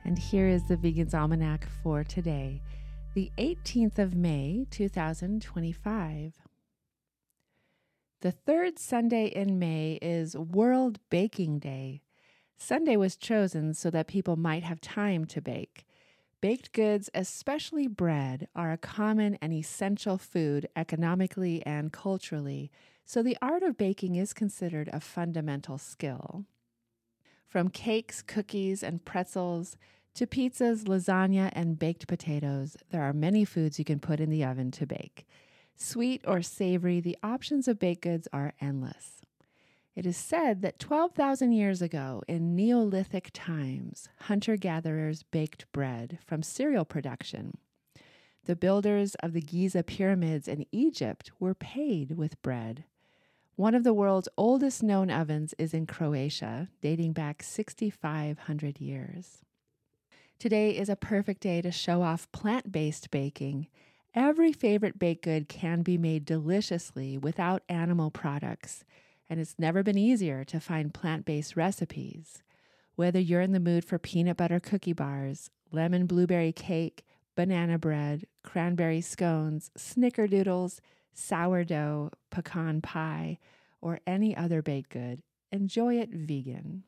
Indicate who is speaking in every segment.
Speaker 1: and here is the Vegan's Almanac for today, the 18th of May, 2025. The third Sunday in May is World Baking Day. Sunday was chosen so that people might have time to bake. Baked goods, especially bread, are a common and essential food economically and culturally, so the art of baking is considered a fundamental skill. From cakes, cookies, and pretzels to pizzas, lasagna, and baked potatoes, there are many foods you can put in the oven to bake. Sweet or savory, the options of baked goods are endless. It is said that 12,000 years ago, in Neolithic times, hunter-gatherers baked bread from cereal production. The builders of the Giza pyramids in Egypt were paid with bread. One of the world's oldest known ovens is in Croatia, dating back 6,500 years. Today is a perfect day to show off plant-based baking. Every favorite baked good can be made deliciously without animal products, and it's never been easier to find plant-based recipes. Whether you're in the mood for peanut butter cookie bars, lemon blueberry cake, banana bread, cranberry scones, snickerdoodles, sourdough, pecan pie, or any other baked good, enjoy it vegan.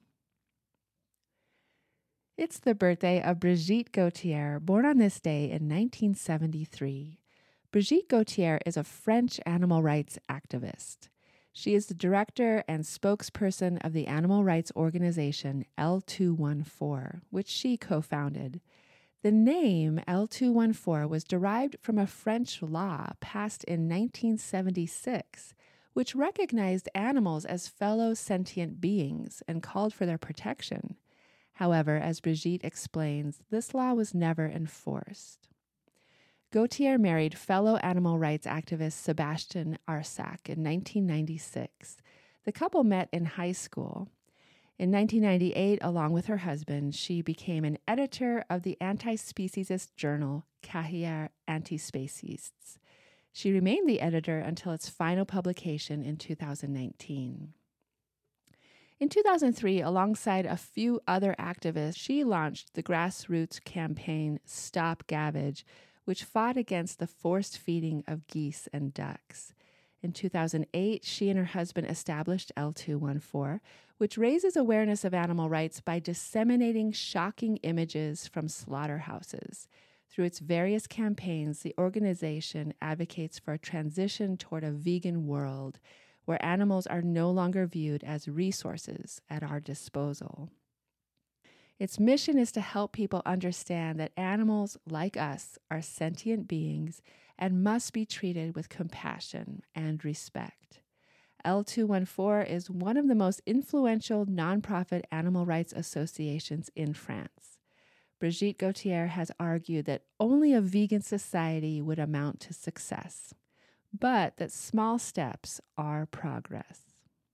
Speaker 1: It's the birthday of Brigitte Gautier, born on this day in 1973. Brigitte Gautier is a French animal rights activist. She is the director and spokesperson of the animal rights organization L214, which she co-founded. The name L214 was derived from a French law passed in 1976, which recognized animals as fellow sentient beings and called for their protection. However, as Brigitte explains, this law was never enforced. Gautier married fellow animal rights activist Sebastian Arsac in 1996. The couple met in high school. In 1998, along with her husband, she became an editor of the anti-speciesist journal Cahiers Antispécistes. She remained the editor until its final publication in 2019. In 2003, alongside a few other activists, she launched the grassroots campaign Stop Gavage, which fought against the forced feeding of geese and ducks. In 2008, she and her husband established L214, which raises awareness of animal rights by disseminating shocking images from slaughterhouses. Through its various campaigns, the organization advocates for a transition toward a vegan world where animals are no longer viewed as resources at our disposal. Its mission is to help people understand that animals, like us, are sentient beings and must be treated with compassion and respect. L214 is one of the most influential nonprofit animal rights associations in France. Brigitte Gautier has argued that only a vegan society would amount to success, but that small steps are progress.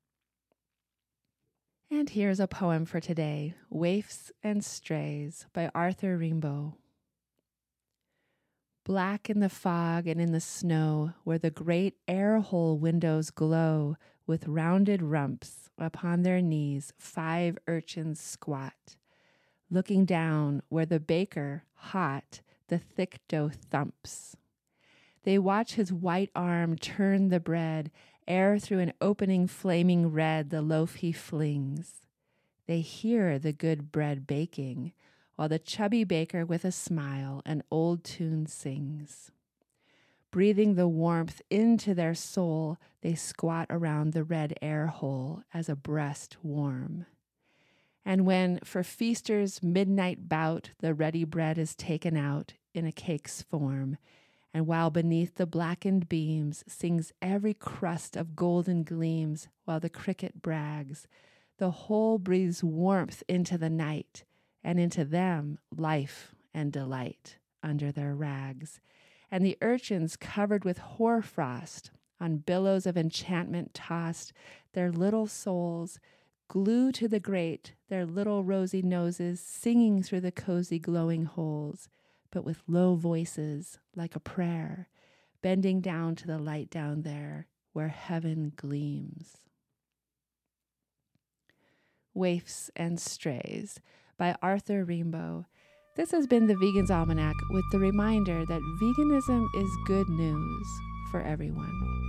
Speaker 1: And here's a poem for today, Waifs and Strays by Arthur Rimbaud. Black in the fog and in the snow, where the great air-hole windows glow, with rounded rumps, upon their knees 5 urchins squat, looking down where the baker, hot, the thick dough thumps. They watch his white arm turn the bread, ere through an opening flaming red the loaf he flings. They hear the good bread baking, while the chubby baker with a smile an old tune sings. Breathing the warmth into their soul, they squat around the red air hole as a breast warm. And when, for feasters' midnight bout, the ready bread is taken out in a cake's form, and while beneath the blackened beams sings every crust of golden gleams while the cricket brags, the whole breathes warmth into the night, and into them life and delight under their rags. And the urchins covered with hoarfrost, on billows of enchantment tossed, their little souls glue to the grate, their little rosy noses singing through the cozy glowing holes, but with low voices like a prayer, bending down to the light down there where heaven gleams. Waifs and Strays by Arthur Rimbaud. This has been the Vegan's Almanac with the reminder that veganism is good news for everyone.